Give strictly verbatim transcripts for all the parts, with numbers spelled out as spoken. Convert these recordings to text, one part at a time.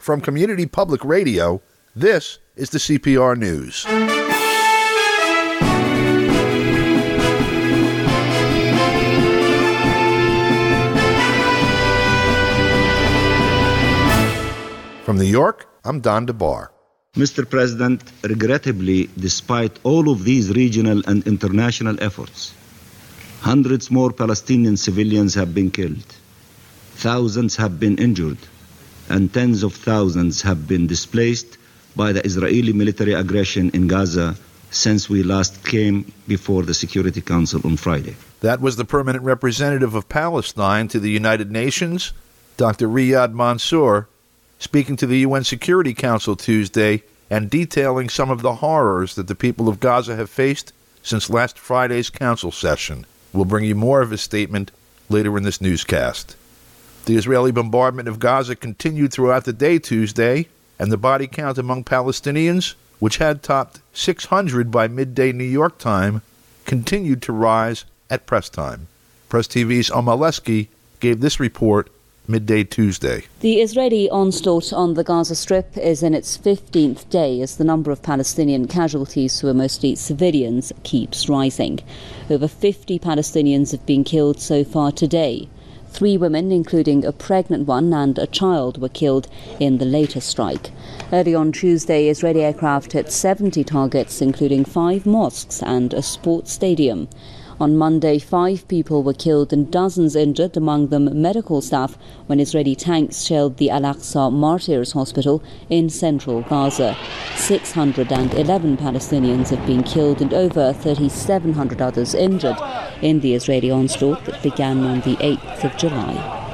From Community Public Radio, this is the C P R News. From New York, I'm Don DeBar. Mister President, regrettably, despite all of these regional and international efforts, hundreds more Palestinian civilians have been killed, thousands have been injured, and tens of thousands have been displaced by the Israeli military aggression in Gaza since we last came before the Security Council on Friday. That was the permanent representative of Palestine to the United Nations, Doctor Riyad Mansour, speaking to the U N Security Council Tuesday and detailing some of the horrors that the people of Gaza have faced since last Friday's council session. We'll bring you more of his statement later in this newscast. The Israeli bombardment of Gaza continued throughout the day Tuesday, and the body count among Palestinians, which had topped six hundred by midday New York time, continued to rise at press time. Press T V's Omaleski gave this report midday Tuesday. The Israeli onslaught on the Gaza Strip is in its fifteenth day as the number of Palestinian casualties, who are mostly civilians, keeps rising. Over fifty Palestinians have been killed so far today. Three women, including a pregnant one and a child, were killed in the latest strike. Early on Tuesday, Israeli aircraft hit seventy targets, including five mosques and a sports stadium. On Monday, five people were killed and dozens injured, among them medical staff, when Israeli tanks shelled the Al-Aqsa Martyrs Hospital in central Gaza. six hundred eleven Palestinians have been killed and over three thousand seven hundred others injured in the Israeli onslaught that began on the eighth of July.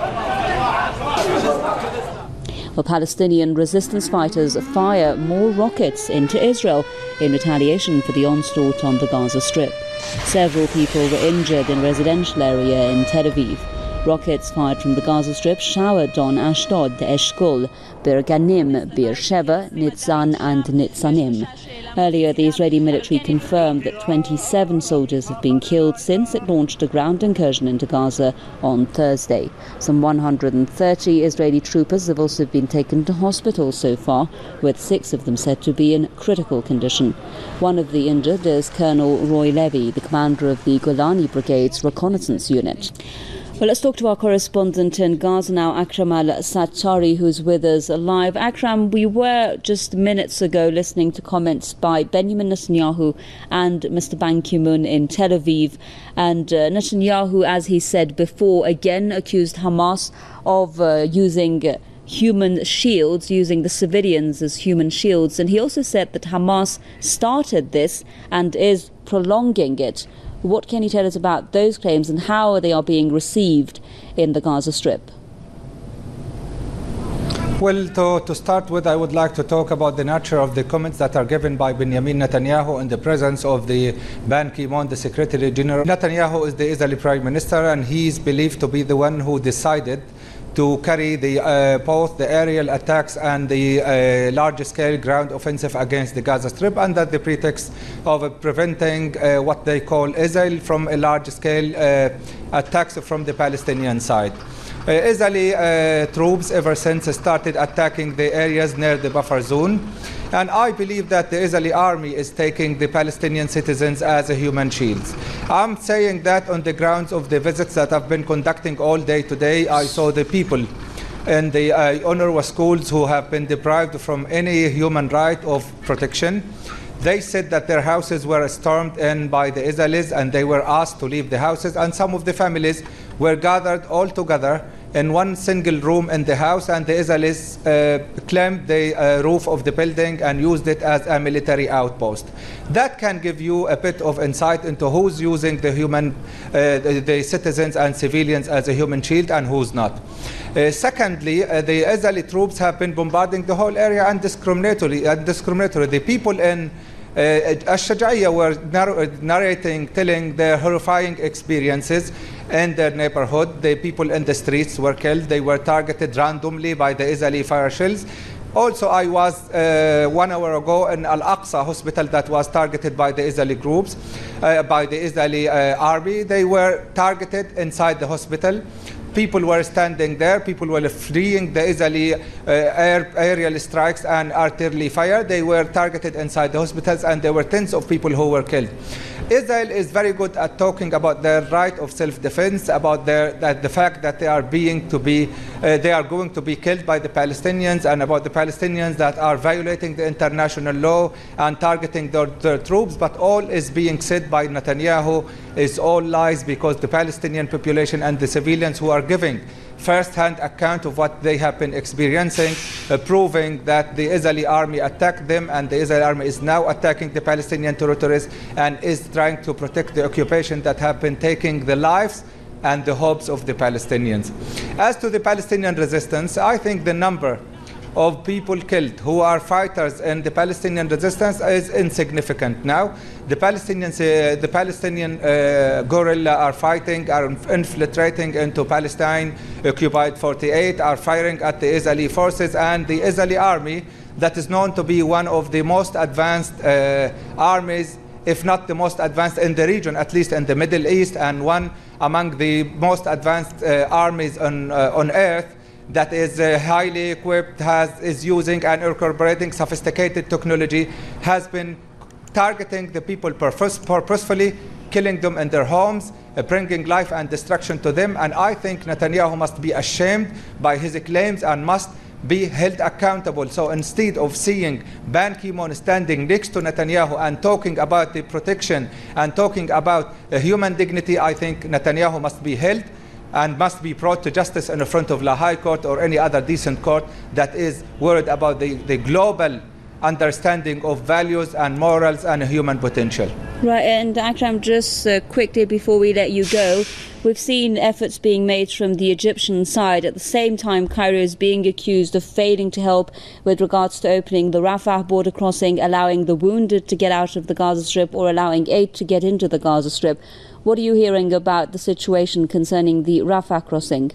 Well, Palestinian resistance fighters fire more rockets into Israel in retaliation for the onslaught on the Gaza Strip. Several people were injured in a residential area in Tel Aviv. Rockets fired from the Gaza Strip showered on Ashdod, Eshkol, Bir Ganim, Bir Sheva, Nitzan and Nitzanim. Earlier, the Israeli military confirmed that twenty-seven soldiers have been killed since it launched a ground incursion into Gaza on Thursday. Some one hundred thirty Israeli troopers have also been taken to hospital so far, with six of them said to be in critical condition. One of the injured is Colonel Roy Levy, the commander of the Golani Brigade's reconnaissance unit. Well, let's talk to our correspondent in Gaza now, Akram Al-Sattari, who's with us live. Akram, we were just minutes ago listening to comments by Benjamin Netanyahu and Mister Ban Ki-moon in Tel Aviv. And uh, Netanyahu, as he said before, again accused Hamas of uh, using uh, human shields, using the civilians as human shields. And he also said that Hamas started this and is prolonging it. What can you tell us about those claims and how they are being received in the Gaza Strip? Well, to, to start with, I would like to talk about the nature of the comments that are given by Benjamin Netanyahu in the presence of the Ban Ki-moon, the Secretary General. Netanyahu is the Israeli Prime Minister, and he is believed to be the one who decided to carry the, uh, both the aerial attacks and the uh, large-scale ground offensive against the Gaza Strip under the pretext of uh, preventing uh, what they call Israel from a large-scale uh, attacks from the Palestinian side. Uh, Israeli uh, troops ever since started attacking the areas near the buffer zone, and I believe that the Israeli army is taking the Palestinian citizens as a human shields. I'm saying that on the grounds of the visits that I've been conducting all day today. I saw the people in the uh, UNRWA schools who have been deprived from any human right of protection. They said that their houses were stormed in by the Israelis and they were asked to leave the houses, and some of the families were gathered all together in one single room in the house, and the Israelis uh, claimed the uh, roof of the building and used it as a military outpost. That can give you a bit of insight into who's using the human, uh, the, the citizens and civilians as a human shield and who's not. Uh, secondly, uh, the Israeli troops have been bombarding the whole area indiscriminately. indiscriminately. The people in uh, Al-Shajaiya were nar- narrating, telling their horrifying experiences in their neighborhood. The people in the streets were killed. They were targeted randomly by the Israeli fire shells. Also, I was uh, one hour ago in Al-Aqsa hospital that was targeted by the Israeli groups, uh, by the Israeli uh, army. They were targeted inside the hospital. people were standing there, people were fleeing the Israeli uh, air, aerial strikes and artillery fire. They were targeted inside the hospitals, and there were tens of people who were killed. Israel is very good at talking about their right of self-defense, about their that the fact that they are being to be, uh, they are going to be killed by the Palestinians, and about the Palestinians that are violating the international law and targeting their, their troops. But all is being said by Netanyahu is all lies, because the Palestinian population and the civilians who are giving first-hand account of what they have been experiencing, uh, proving that the Israeli army attacked them, and the Israeli army is now attacking the Palestinian territories and is trying to protect the occupation that have been taking the lives and the hopes of the Palestinians. As to the Palestinian resistance, I think the number of people killed who are fighters in the Palestinian resistance is insignificant now. The Palestinians, uh, the Palestinian uh, guerrilla are fighting, are infiltrating into Palestine, occupied forty-eight, are firing at the Israeli forces, and the Israeli army, that is known to be one of the most advanced uh, armies, if not the most advanced in the region, at least in the Middle East, and one among the most advanced uh, armies on, uh, on earth, that is uh, highly equipped, has, is using and incorporating sophisticated technology, has been targeting the people purpose, purposefully, killing them in their homes, uh, bringing life and destruction to them. And I think Netanyahu must be ashamed by his claims and must be held accountable. So instead of seeing Ban Ki-moon standing next to Netanyahu and talking about the protection and talking about uh, human dignity, I think Netanyahu must be held and must be brought to justice in front of the High Court or any other decent court that is worried about the, the global understanding of values and morals and human potential. Right, and Akram, just uh, quickly before we let you go, we've seen efforts being made from the Egyptian side. At the same time, Cairo is being accused of failing to help with regards to opening the Rafah border crossing, allowing the wounded to get out of the Gaza Strip, or allowing aid to get into the Gaza Strip. What are you hearing about the situation concerning the Rafah crossing?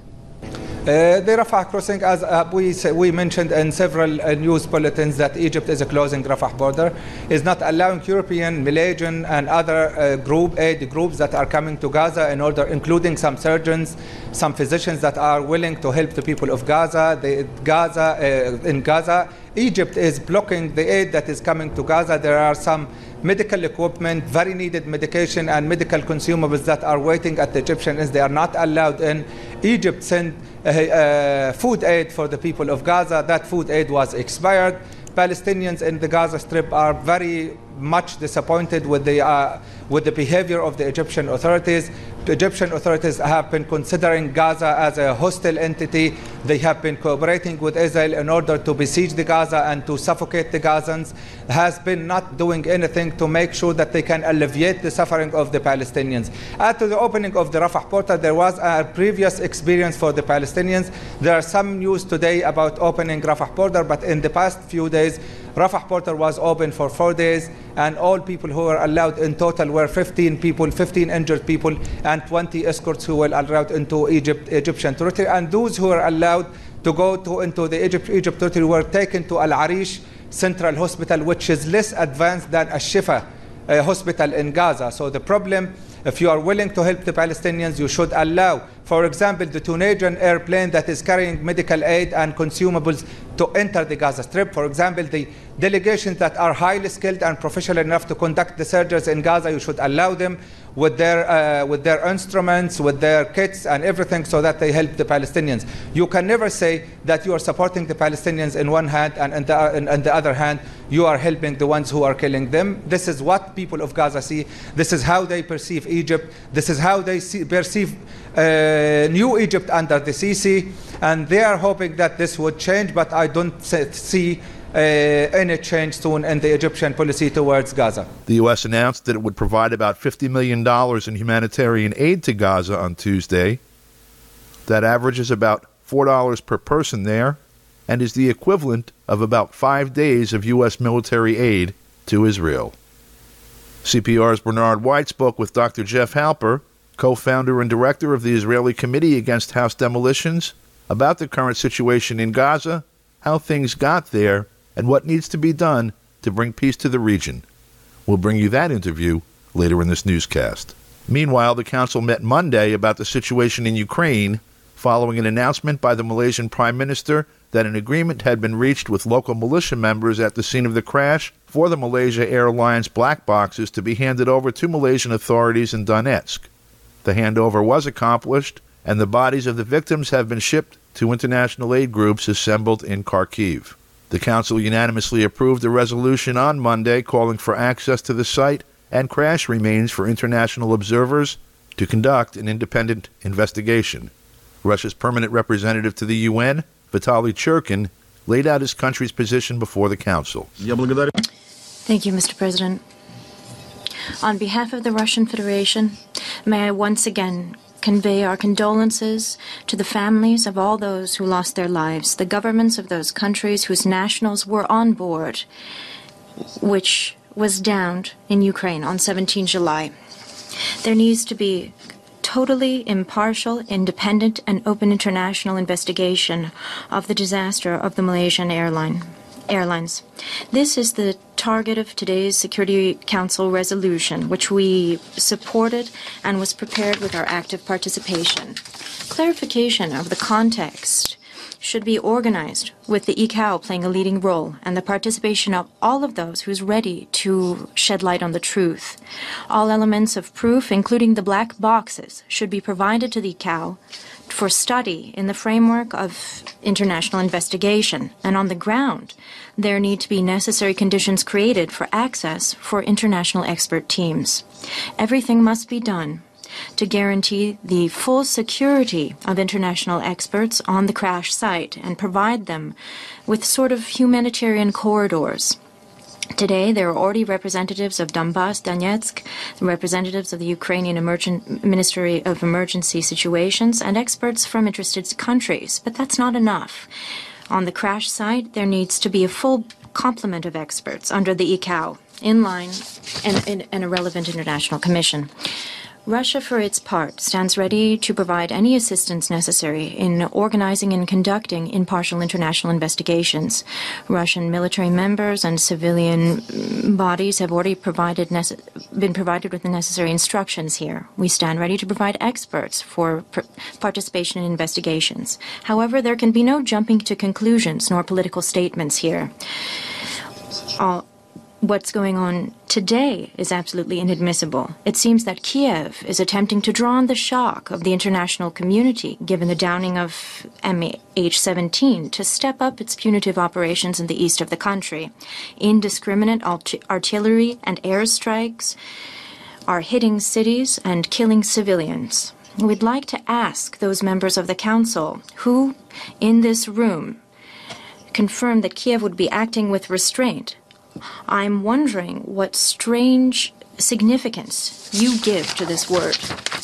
Uh, the Rafah crossing, as uh, we say, we mentioned in several uh, news bulletins, that Egypt is closing Rafah border, is not allowing European, Malaysian, and other uh, group aid groups that are coming to Gaza, in order, including some surgeons, some physicians that are willing to help the people of Gaza. The, Gaza uh, in Gaza, Egypt is blocking the aid that is coming to Gaza. There are some medical equipment, very needed medication and medical consumables that are waiting at the Egyptians. They are not allowed in. Egypt sent uh, uh, food aid for the people of Gaza. That food aid was expired. Palestinians in the Gaza Strip are very much disappointed with the uh, with the behavior of the Egyptian authorities. The Egyptian authorities have been considering Gaza as a hostile entity. They have been cooperating with Israel in order to besiege the Gaza and to suffocate the Gazans. Has been not doing anything to make sure that they can alleviate the suffering of the Palestinians. After the opening of the Rafah portal, there was a previous experience for the Palestinians. There are some news today about opening Rafah portal, but in the past few days, Rafah portal was open for four days, and all people who were allowed in total were fifteen people, fifteen injured people, and twenty escorts who were allowed into Egypt, Egyptian territory. And those who were allowed to go to, into the Egypt, Egypt territory were taken to Al Arish Central Hospital, which is less advanced than Al Shifa uh, hospital in Gaza. So the problem, if you are willing to help the Palestinians, you should allow, for example, the Tunisian airplane that is carrying medical aid and consumables to enter the Gaza Strip. For example, the delegations that are highly skilled and professional enough to conduct the surgeries in Gaza, you should allow them with their uh, with their instruments, with their kits and everything, so that they help the Palestinians. You can never say that you are supporting the Palestinians in one hand, and on the, in, in the other hand, you are helping the ones who are killing them. This is what people of Gaza see. This is how they perceive Egypt. This is how they see, perceive uh, New Egypt under the Sisi, and they are hoping that this would change, but I don't see Uh, any change soon in the Egyptian policy towards Gaza. The U S announced that it would provide about fifty million dollars in humanitarian aid to Gaza on Tuesday. That averages about four dollars per person there and is the equivalent of about five days of U S military aid to Israel. C P R's Bernard White spoke with Doctor Jeff Halper, co-founder and director of the Israeli Committee Against House Demolitions, about the current situation in Gaza, how things got there, and what needs to be done to bring peace to the region. We'll bring you that interview later in this newscast. Meanwhile, the council met Monday about the situation in Ukraine following an announcement by the Malaysian Prime Minister that an agreement had been reached with local militia members at the scene of the crash for the Malaysia Airlines black boxes to be handed over to Malaysian authorities in Donetsk. The handover was accomplished, and the bodies of the victims have been shipped to international aid groups assembled in Kharkiv. The Council unanimously approved a resolution on Monday calling for access to the site and crash remains for international observers to conduct an independent investigation. Russia's permanent representative to the U N, Vitaly Churkin, laid out his country's position before the Council. Thank you, Mister President. On behalf of the Russian Federation, may I once again convey our condolences to the families of all those who lost their lives, the governments of those countries whose nationals were on board, which was downed in Ukraine on the seventeenth of July. There needs to be totally impartial, independent, and open international investigation of the disaster of the Malaysian airline. Airlines. This is the target of today's Security Council resolution, which we supported and was prepared with our active participation. Clarification of the context should be organized with the I C A O playing a leading role and the participation of all of those who's ready to shed light on the truth. All elements of proof, including the black boxes, should be provided to the I C A O for study in the framework of international investigation. And on the ground, there need to be necessary conditions created for access for international expert teams. Everything must be done to guarantee the full security of international experts on the crash site and provide them with sort of humanitarian corridors. Today, there are already representatives of Donbas, Donetsk, representatives of the Ukrainian Emergen- Ministry of Emergency Situations, and experts from interested countries. But that's not enough. On the crash site, there needs to be a full complement of experts under the I C A O, in line, and, and, and a relevant international commission. Russia, for its part, stands ready to provide any assistance necessary in organizing and conducting impartial international investigations. Russian military members and civilian bodies have already provided nece- been provided with the necessary instructions here. We stand ready to provide experts for pr- participation in investigations. However, there can be no jumping to conclusions nor political statements here. All What's going on today is absolutely inadmissible. It seems that Kiev is attempting to draw on the shock of the international community, given the downing of M H seventeen, to step up its punitive operations in the east of the country. Indiscriminate art- artillery and airstrikes are hitting cities and killing civilians. We'd like to ask those members of the Council who, in this room, confirmed that Kiev would be acting with restraint. I'm wondering what strange significance you give to this word.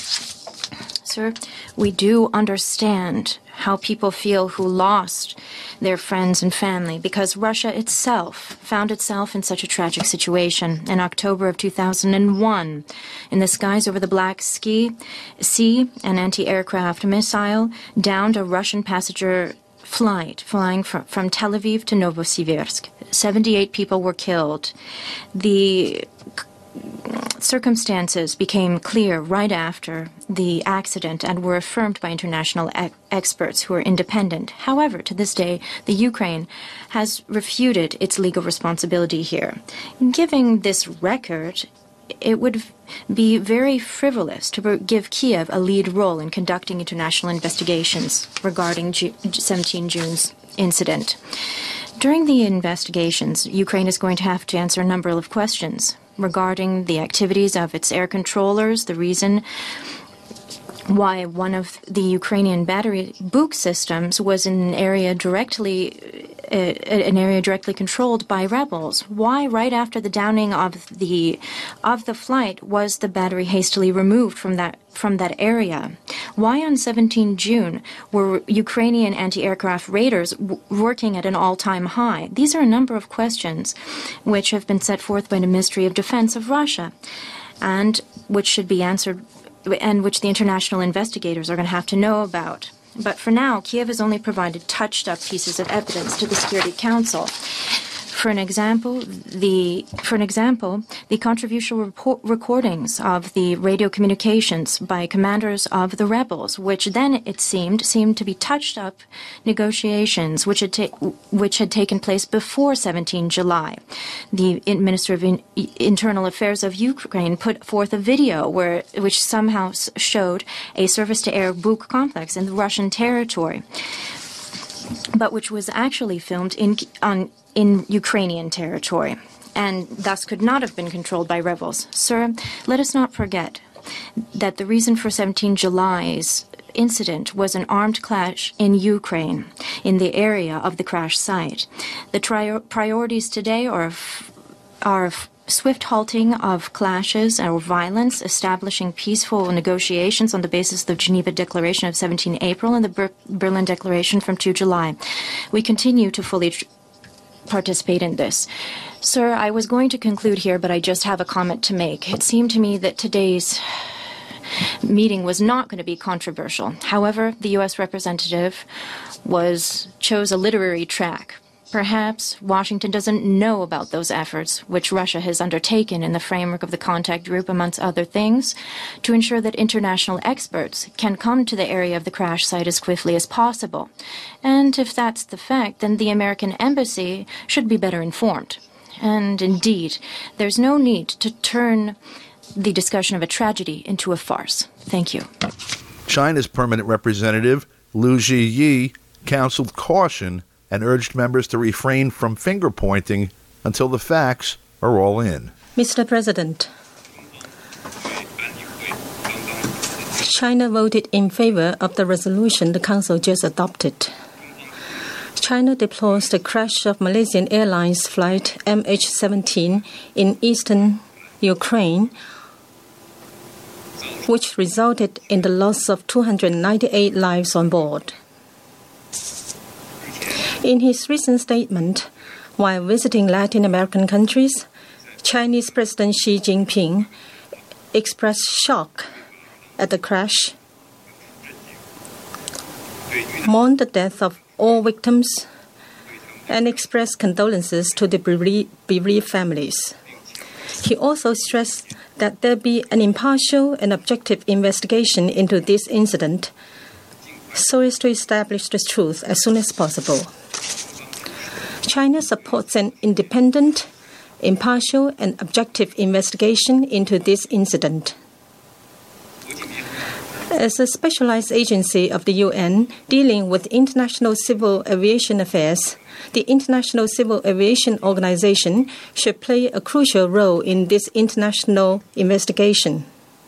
Sir, we do understand how people feel who lost their friends and family because Russia itself found itself in such a tragic situation. In October of two thousand one, in the skies over the Black Sea, an anti-aircraft missile downed a Russian passenger flight flying from, from Tel Aviv to Novosibirsk. seventy-eight people were killed. The circumstances became clear right after the accident and were affirmed by international e- experts who are independent. However, to this day, the Ukraine has refuted its legal responsibility here. Giving this record, it would be very frivolous to give Kiev a lead role in conducting international investigations regarding Ju- seventeenth of June's incident. During the investigations, Ukraine is going to have to answer a number of questions regarding the activities of its air controllers, the reason why one of the Ukrainian battery Buk systems was in an area directly uh, an area directly controlled by rebels. Why, right after the downing of the of the flight, was the battery hastily removed from that from that area? Why on seventeenth of June were Ukrainian anti-aircraft radars w- working at an all-time high? These are a number of questions which have been set forth by the Ministry of Defense of Russia, and which should be answered, and which the international investigators are going to have to know about. But for now, Kiev has only provided touched-up pieces of evidence to the Security Council. For an example, the for an example, the controversial report, recordings of the radio communications by commanders of the rebels, which then it seemed seemed to be touched up negotiations which had ta- which had taken place before seventeenth July. The Minister of in- Internal Affairs of Ukraine put forth a video where which somehow showed a surface-to-air Buk complex in the Russian territory, but which was actually filmed in on. in Ukrainian territory, and thus could not have been controlled by rebels. Sir, let us not forget that the reason for seventeenth July's incident was an armed clash in Ukraine, in the area of the crash site. The tri- priorities today are, are swift halting of clashes or violence, establishing peaceful negotiations on the basis of the Geneva Declaration of seventeenth April and the Ber- Berlin Declaration from second July. We continue to fully tr- participate in this. Sir, I was going to conclude here, but I just have a comment to make. It seemed to me that today's meeting was not going to be controversial. However, the U S representative was chose a literary track. Perhaps Washington doesn't know about those efforts which Russia has undertaken in the framework of the contact group, amongst other things, to ensure that international experts can come to the area of the crash site as quickly as possible. And if that's the fact, then the American embassy should be better informed. And indeed, there's no need to turn the discussion of a tragedy into a farce. Thank you. China's permanent representative, Liu Zhiyi, counseled caution and urged members to refrain from finger-pointing until the facts are all in. Mister President, China voted in favor of the resolution the Council just adopted. China deplores the crash of Malaysian Airlines flight M H seventeen in eastern Ukraine, which resulted in the loss of two hundred ninety-eight lives on board. In his recent statement, while visiting Latin American countries, Chinese President Xi Jinping expressed shock at the crash, mourned the death of all victims, and expressed condolences to the bereaved families. He also stressed that there be an impartial and objective investigation into this incident so as to establish the truth as soon as possible. China supports an independent, impartial, and objective investigation into this incident. As a specialized agency of the U N dealing with international civil aviation affairs, the International Civil Aviation Organization should play a crucial role in this international investigation.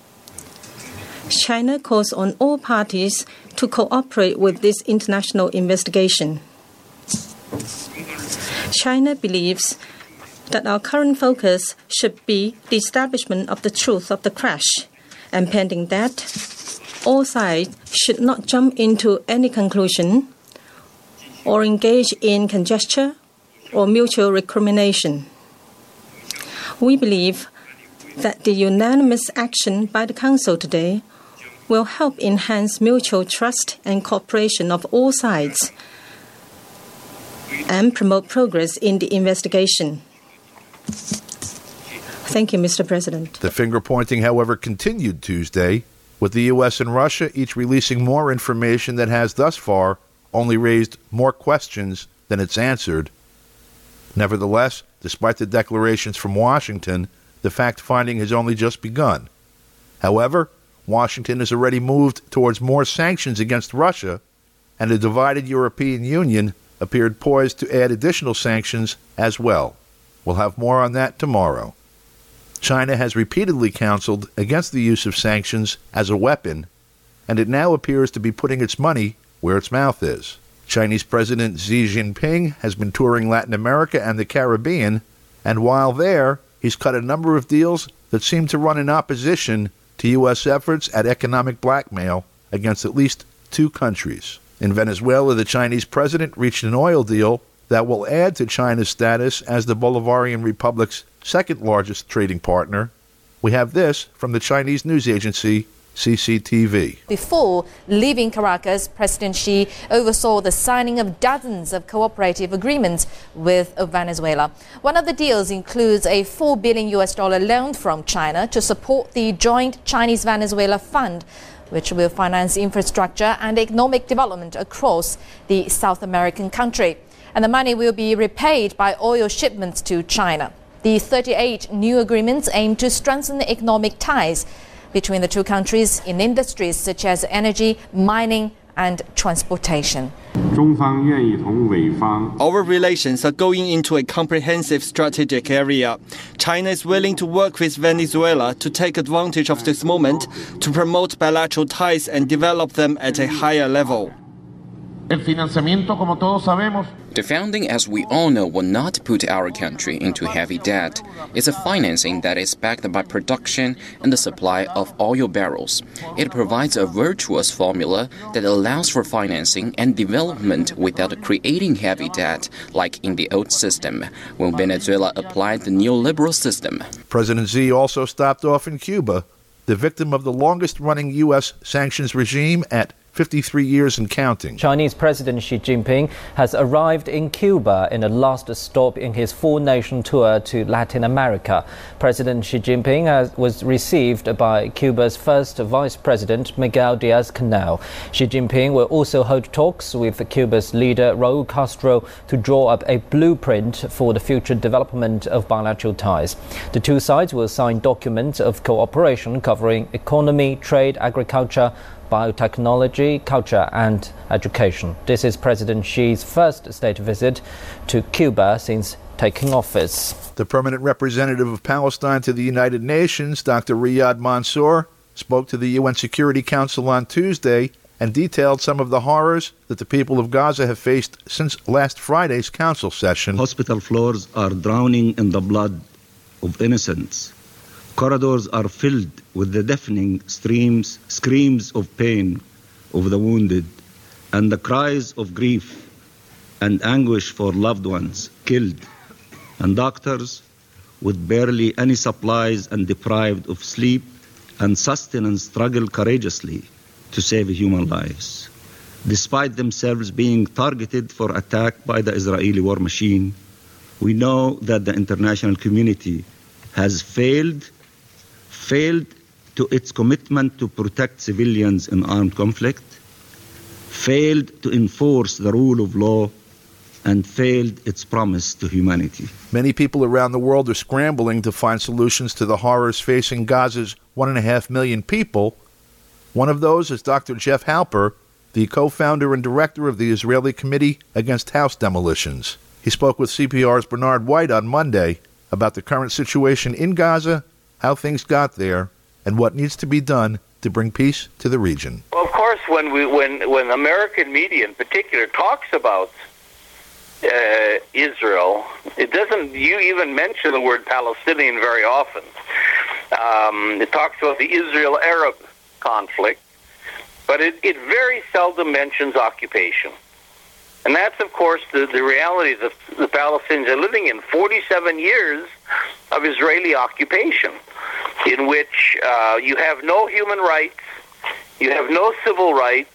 China calls on all parties to cooperate with this international investigation. China believes that our current focus should be the establishment of the truth of the crash, and pending that, all sides should not jump into any conclusion or engage in conjecture or mutual recrimination. We believe that the unanimous action by the Council today will help enhance mutual trust and cooperation of all sides and promote progress in the investigation. Thank you, Mister President. The finger-pointing, however, continued Tuesday, with the U S and Russia each releasing more information that has thus far only raised more questions than it's answered. Nevertheless, despite the declarations from Washington, the fact-finding has only just begun. However, Washington has already moved towards more sanctions against Russia, and a divided European Union appeared poised to add additional sanctions as well. We'll have more on that tomorrow. China has repeatedly counseled against the use of sanctions as a weapon, and it now appears to be putting its money where its mouth is. Chinese President Xi Jinping has been touring Latin America and the Caribbean, and while there, he's cut a number of deals that seem to run in opposition to U S efforts at economic blackmail against at least two countries. In Venezuela, the Chinese president reached an oil deal that will add to China's status as the Bolivarian Republic's second-largest trading partner. We have this from the Chinese news agency C C T V. Before leaving Caracas, President Xi oversaw the signing of dozens of cooperative agreements with Venezuela. One of the deals includes a four billion U S dollar loan from China to support the joint Chinese-Venezuela fund, which will finance infrastructure and economic development across the South American country. And the money will be repaid by oil shipments to China. The thirty-eight new agreements aim to strengthen the economic ties between the two countries in industries such as energy, mining and transportation. Our relations are going into a comprehensive strategic area. China is willing to work with Venezuela to take advantage of this moment to promote bilateral ties and develop them at a higher level. The funding, as we all know, will not put our country into heavy debt. It's a financing that is backed by production and the supply of oil barrels. It provides a virtuous formula that allows for financing and development without creating heavy debt, like in the old system, when Venezuela applied the neoliberal system. President Xi also stopped off in Cuba, the victim of the longest-running U S sanctions regime at fifty-three years and counting. Chinese President Xi Jinping has arrived in Cuba in a last stop in his four-nation tour to Latin America. President Xi Jinping has, was received by Cuba's first Vice President, Miguel Diaz-Canel. Xi Jinping will also hold talks with Cuba's leader, Raul Castro, to draw up a blueprint for the future development of bilateral ties. The two sides will sign documents of cooperation covering economy, trade, agriculture, biotechnology, culture and education. This is President Xi's first state visit to Cuba since taking office. The permanent representative of Palestine to the United Nations, Doctor Riyad Mansour, spoke to the U N Security Council on Tuesday and detailed some of the horrors that the people of Gaza have faced since last Friday's council session. Hospital floors are drowning in the blood of innocents. Corridors are filled with the deafening streams, screams of pain of the wounded and the cries of grief and anguish for loved ones killed, and doctors with barely any supplies and deprived of sleep and sustenance struggle courageously to save human lives. Despite themselves being targeted for attack by the Israeli war machine, we know that the international community has failed failed to its commitment to protect civilians in armed conflict, failed to enforce the rule of law, and failed its promise to humanity. Many people around the world are scrambling to find solutions to the horrors facing Gaza's one and a half million people. One of those is Doctor Jeff Halper, the co-founder and director of the Israeli Committee Against House Demolitions. He spoke with C P R's Bernard White on Monday about the current situation in Gaza, how things got there, and what needs to be done to bring peace to the region. Well, of course, when we when when American media in particular talks about uh, Israel, it doesn't you even mention the word Palestinian very often. Um, it talks about the Israel-Arab conflict, but it, it very seldom mentions occupation. And that's, of course, the, the reality that the Palestinians are living in. forty-seven years of Israeli occupation, in which uh, you have no human rights, you have no civil rights,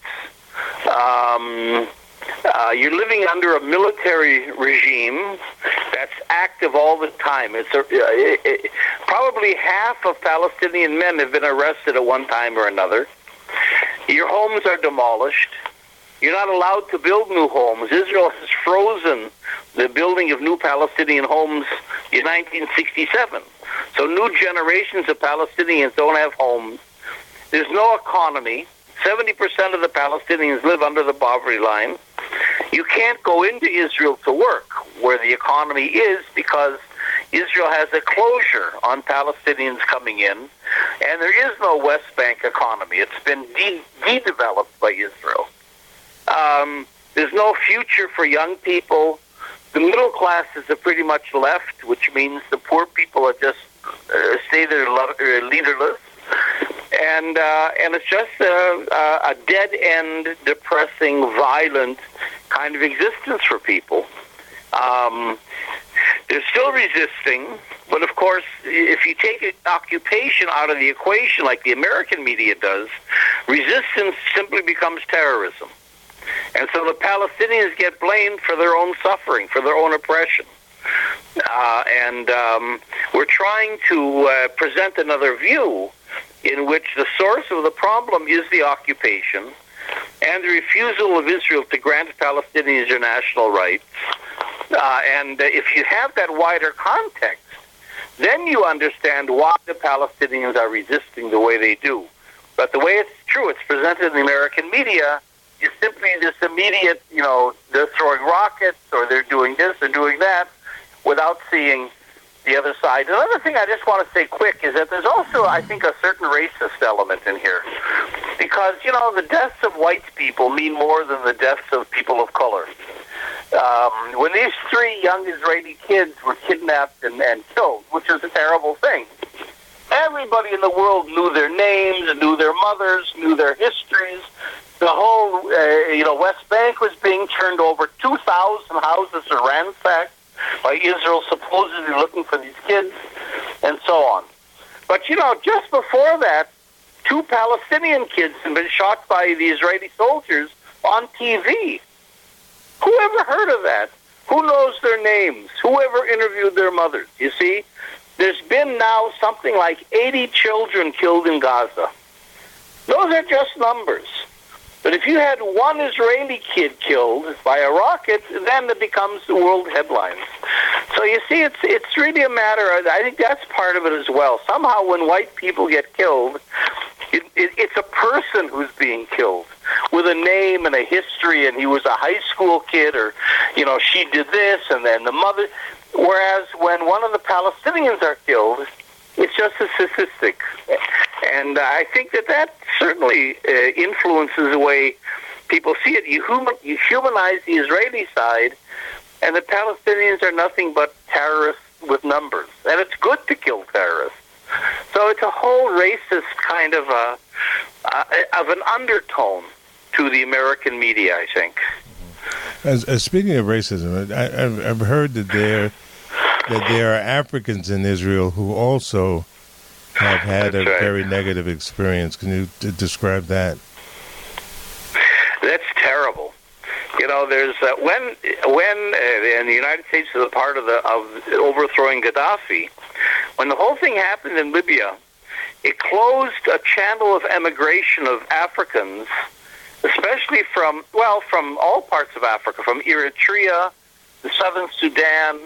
um, uh, you're living under a military regime that's active all the time. It's a, it, it, probably half of Palestinian men have been arrested at one time or another. Your homes are demolished. You're not allowed to build new homes. Israel has frozen the building of new Palestinian homes in nineteen sixty-seven. So new generations of Palestinians don't have homes. There's no economy. seventy percent of the Palestinians live under the poverty line. You can't go into Israel to work where the economy is because Israel has a closure on Palestinians coming in, and there is no West Bank economy. It's been de- de-developed by Israel. Um, there's no future for young people. The middle classes are pretty much left, which means the poor people are just uh, stay there lo- uh, leaderless, and uh, and it's just a, a dead-end, depressing, violent kind of existence for people. Um, They're still resisting, but of course, if you take occupation out of the equation like the American media does, resistance simply becomes terrorism. And so the Palestinians get blamed for their own suffering, for their own oppression. Uh, and um, we're trying to uh, present another view in which the source of the problem is the occupation and the refusal of Israel to grant Palestinians their national rights. Uh, and uh, if you have that wider context, then you understand why the Palestinians are resisting the way they do. But the way it's true, it's presented in the American media, is simply this immediate, you know, they're throwing rockets or they're doing this and doing that without seeing the other side. Another thing I just want to say quick is that there's also, I think, a certain racist element in here. Because, you know, the deaths of white people mean more than the deaths of people of color. Um, when these three young Israeli kids were kidnapped and, and killed, which is a terrible thing, everybody in the world knew their names, knew their mothers, knew their histories. The whole, uh, you know, West Bank was being turned over. two thousand houses were ransacked by Israel, supposedly looking for these kids, and so on. But, you know, just before that, two Palestinian kids had been shot by the Israeli soldiers on T V. Who ever heard of that? Who knows their names? Who ever interviewed their mothers? You see, there's been now something like eighty children killed in Gaza. Those are just numbers. But if you had one Israeli kid killed by a rocket, then it becomes the world headlines. So you see, it's it's really a matter of, I think that's part of it as well. Somehow when white people get killed, it, it, it's a person who's being killed with a name and a history, and he was a high school kid, or, you know, she did this, and then the mother. Whereas when one of the Palestinians are killed, it's just a statistic. And I think that that certainly uh, influences the way people see it. You, human, you humanize the Israeli side, and the Palestinians are nothing but terrorists with numbers. And it's good to kill terrorists. So it's a whole racist kind of a, uh, of an undertone to the American media, I think. As, as speaking of racism, I, I've, I've heard that there that there are Africans in Israel who also have had That's a right. very negative experience. Can you d- describe that? That's terrible. You know, there's uh, when when uh, and the United States was a part of the of overthrowing Gaddafi. When the whole thing happened in Libya, it closed a channel of emigration of Africans, especially from well from all parts of Africa, from Eritrea, the southern Sudan,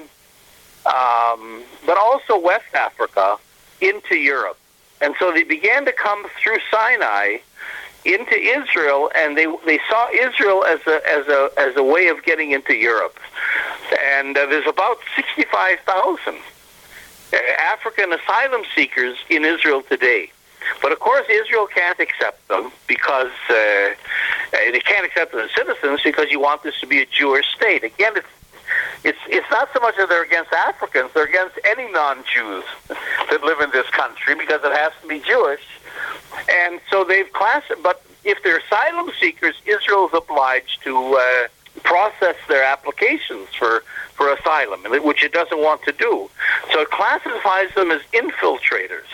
um, but also West Africa, into Europe. And so they began to come through Sinai into Israel, and they they saw Israel as a as a as a way of getting into Europe. And uh, there's about sixty-five thousand uh, African asylum seekers in Israel today. But of course, Israel can't accept them because uh, they can't accept them as citizens because you want this to be a Jewish state. Again, it's It's it's not so much that they're against Africans; they're against any non-Jews that live in this country because it has to be Jewish. And so they've classed. But if they're asylum seekers, Israel is obliged to uh, process their applications for for asylum, which it doesn't want to do. So it classifies them as infiltrators.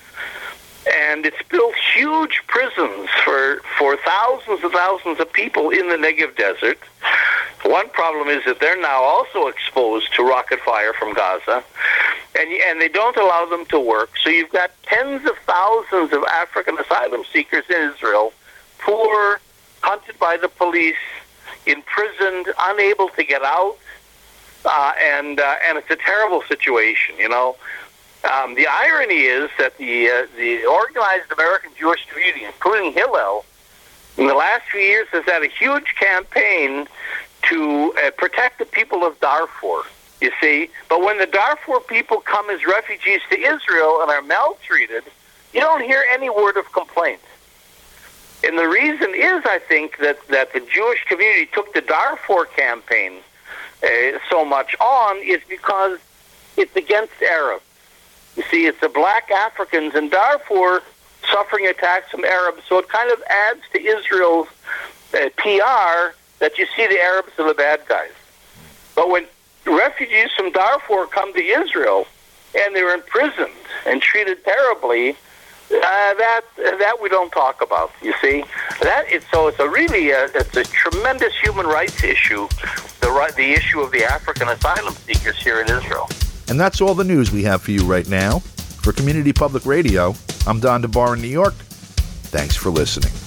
And it's built huge prisons for, for thousands and thousands of people in the Negev desert. One problem is that they're now also exposed to rocket fire from Gaza, and and they don't allow them to work. So you've got tens of thousands of African asylum seekers in Israel, poor, hunted by the police, imprisoned, unable to get out, uh, and uh, and it's a terrible situation, you know. Um, the irony is that the uh, the organized American Jewish community, including Hillel, in the last few years has had a huge campaign to uh, protect the people of Darfur, you see. But when the Darfur people come as refugees to Israel and are maltreated, you don't hear any word of complaint. And the reason is, I think, that, that the Jewish community took the Darfur campaign uh, so much on is because it's against Arabs. You see, it's the black Africans in Darfur suffering attacks from Arabs, so it kind of adds to Israel's uh, P R that you see the Arabs are the bad guys. But when refugees from Darfur come to Israel and they're imprisoned and treated terribly, uh, that that we don't talk about. You see, that it's so it's a really a, it's a tremendous human rights issue, the right the issue of the African asylum seekers here in Israel. And that's all the news we have for you right now. For Community Public Radio, I'm Don DeBar in New York. Thanks for listening.